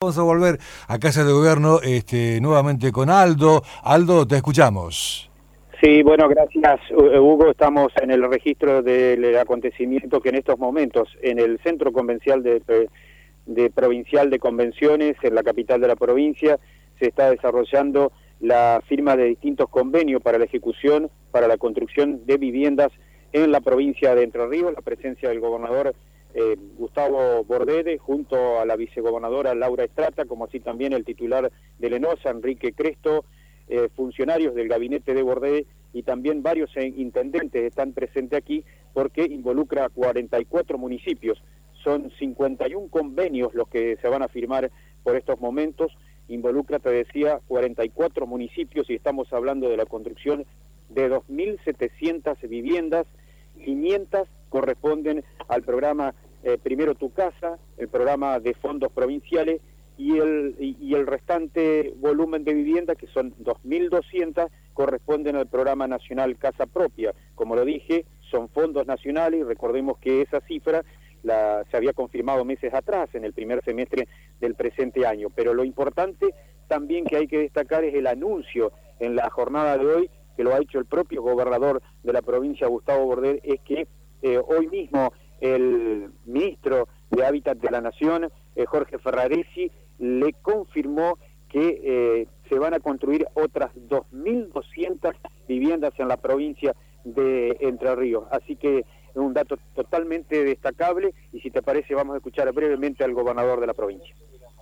vamos a volver a Casa de Gobierno nuevamente con Aldo. Aldo, te escuchamos. Sí, bueno, gracias, Hugo. Estamos en el registro del acontecimiento que en estos momentos en el Centro Convencial de Provincial de Convenciones, en la capital de la provincia, se está desarrollando la firma de distintos convenios para la ejecución, para la construcción de viviendas en la provincia de Entre Ríos, la presencia del gobernador Gustavo Bordet, junto a la vicegobernadora Laura Estrata, como así también el titular de Lenosa, Enrique Cresto, funcionarios del gabinete de Bordet y también varios intendentes están presentes aquí porque involucra a 44 municipios. Son 51 convenios los que se van a firmar por estos momentos, involucra, te decía, 44 municipios y estamos hablando de la construcción de 2.700 viviendas, 500 corresponden al programa Primero Tu Casa, el programa de fondos provinciales, y el restante volumen de vivienda, que son 2.200, corresponden al programa nacional Casa Propia. Como lo dije, son fondos nacionales y recordemos que esa cifra se había confirmado meses atrás, en el primer semestre del presente año. Pero lo importante también que hay que destacar es el anuncio en la jornada de hoy, que lo ha hecho el propio gobernador de la provincia, Gustavo Bordet, es que hoy mismo el ministro de Hábitat de la Nación, Jorge Ferraresi, le confirmó que se van a construir otras 2.200 viviendas en la provincia de Entre Ríos. Así que es un dato totalmente destacable y si te parece vamos a escuchar brevemente al gobernador de la provincia.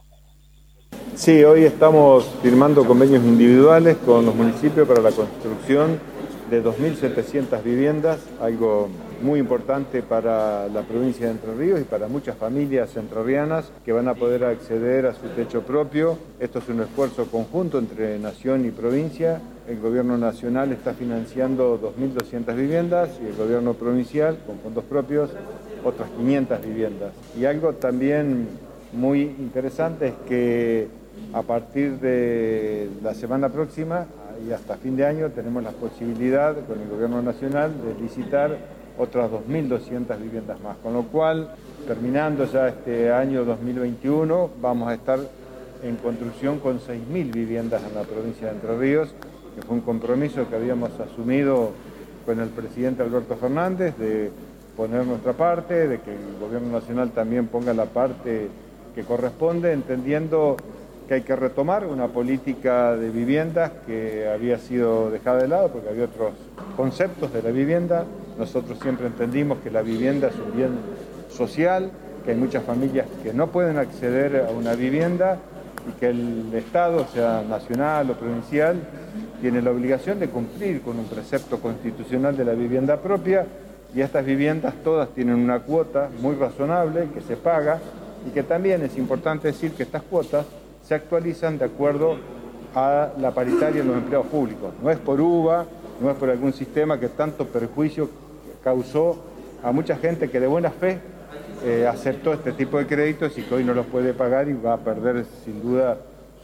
Sí, hoy estamos firmando convenios individuales con los municipios para la construcción de 2.700 viviendas, algo muy importante para la provincia de Entre Ríos y para muchas familias entrerrianas que van a poder acceder a su techo propio. Esto es un esfuerzo conjunto entre nación y provincia. El gobierno nacional está financiando 2.200 viviendas y el gobierno provincial, con fondos propios, otras 500 viviendas. Y algo también muy interesante es que a partir de la semana próxima y hasta fin de año tenemos la posibilidad con el gobierno nacional de licitar otras 2.200 viviendas más, con lo cual, terminando ya este año 2021, vamos a estar en construcción con 6.000 viviendas en la provincia de Entre Ríos, que fue un compromiso que habíamos asumido con el presidente Alberto Fernández de poner nuestra parte, de que el gobierno nacional también ponga la parte que corresponde, entendiendo que hay que retomar una política de viviendas que había sido dejada de lado porque había otros conceptos de la vivienda. Nosotros siempre entendimos que la vivienda es un bien social, que hay muchas familias que no pueden acceder a una vivienda y que el Estado, sea nacional o provincial, tiene la obligación de cumplir con un precepto constitucional de la vivienda propia y estas viviendas todas tienen una cuota muy razonable que se paga y que también es importante decir que estas cuotas se actualizan de acuerdo a la paritaria en los empleados públicos. No es por UVA, no es por algún sistema que tanto perjuicio causó a mucha gente que de buena fe aceptó este tipo de créditos y que hoy no los puede pagar y va a perder sin duda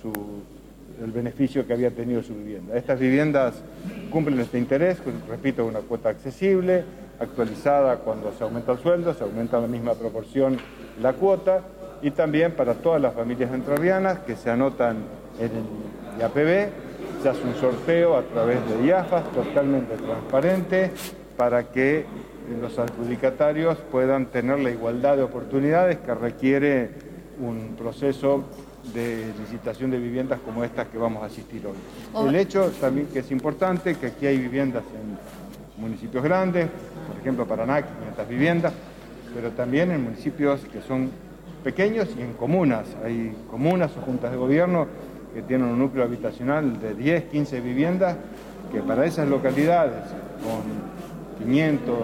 el beneficio que había tenido su vivienda. Estas viviendas cumplen este interés, repito, una cuota accesible, actualizada cuando se aumenta el sueldo, se aumenta en la misma proporción la cuota, y también para todas las familias entrerrianas que se anotan en el IAPB, se hace un sorteo a través de IAFAS totalmente transparente para que los adjudicatarios puedan tener la igualdad de oportunidades que requiere un proceso de licitación de viviendas como estas que vamos a asistir hoy. El hecho también que es importante, que aquí hay viviendas en municipios grandes, por ejemplo Paraná, 500 viviendas, pero también en municipios que son pequeños y en comunas. Hay comunas o juntas de gobierno que tienen un núcleo habitacional de 10, 15 viviendas, que para esas localidades con 500,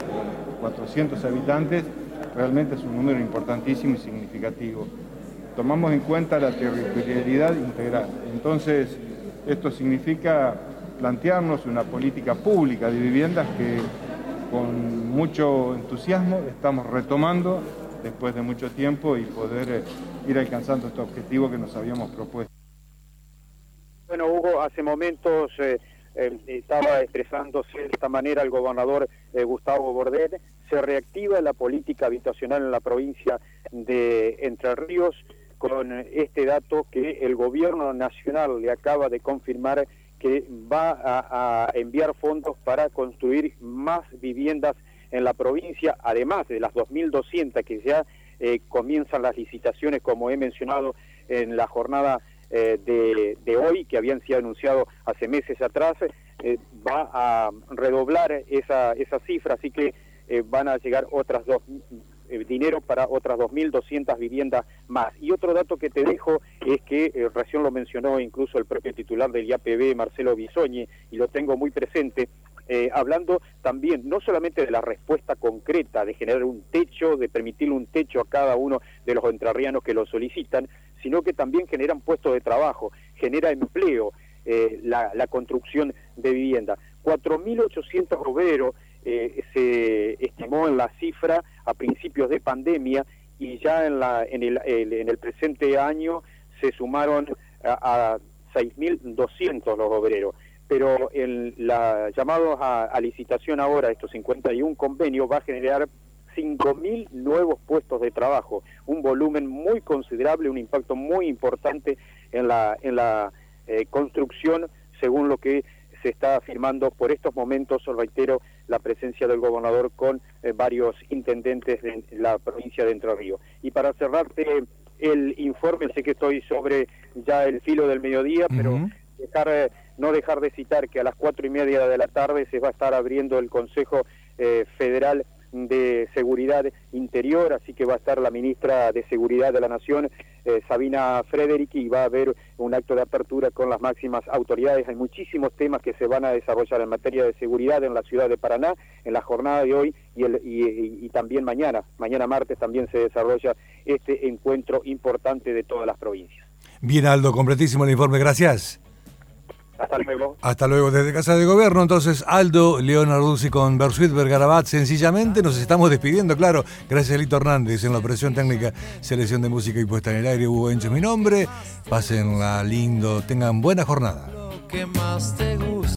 400 habitantes, realmente es un número importantísimo y significativo. Tomamos en cuenta la territorialidad integral. Entonces, esto significa plantearnos una política pública de viviendas que con mucho entusiasmo estamos retomando después de mucho tiempo y poder ir alcanzando este objetivo que nos habíamos propuesto. Bueno, Hugo, hace momentos estaba expresándose de esta manera el gobernador Gustavo Bordet. Se reactiva la política habitacional en la provincia de Entre Ríos con este dato que el gobierno nacional le acaba de confirmar que va a enviar fondos para construir más viviendas en la provincia, además de las 2.200 que ya comienzan las licitaciones, como he mencionado en la jornada de hoy, que habían sido anunciado hace meses atrás. Va a redoblar esa cifra, así que van a llegar otras dinero para otras 2.200 viviendas más. Y otro dato que te dejo es que recién lo mencionó incluso el propio titular del IAPB, Marcelo Bisoñi, y lo tengo muy presente, hablando también no solamente de la respuesta concreta de generar un techo, de permitirle un techo a cada uno de los entrerrianos que lo solicitan, sino que también generan puestos de trabajo, genera empleo, la construcción de vivienda. 4.800 obreros se estimó en la cifra a principios de pandemia, y ya en el presente año se sumaron a 6.200 los obreros. Pero llamados a licitación ahora, estos 51 convenios, va a generar 5.000 nuevos puestos de trabajo, un volumen muy considerable, un impacto muy importante en la construcción, según lo que se está afirmando por estos momentos. Reitero, la presencia del gobernador con varios intendentes de la provincia de Entre Ríos. Y para cerrarte el informe, sé que estoy sobre ya el filo del mediodía, pero no dejar de citar que a las 4:30 de la tarde se va a estar abriendo el Consejo Federal de Seguridad Interior, así que va a estar la ministra de Seguridad de la Nación, Sabina Frederick, y va a haber un acto de apertura con las máximas autoridades. Hay muchísimos temas que se van a desarrollar en materia de seguridad en la ciudad de Paraná, en la jornada de hoy y también mañana martes también se desarrolla este encuentro importante de todas las provincias. Bien, Aldo, completísimo el informe, gracias. Hasta luego. Hasta luego desde Casa de Gobierno. Entonces, Aldo Leonarduzzi con Bersuit Vergarabat. Sencillamente nos estamos despidiendo, claro. Gracias a Lito Hernández en la operación técnica, selección de música y puesta en el aire. Hugo Encho es mi nombre. Pásenla lindo, tengan buena jornada. Lo que más te gusta.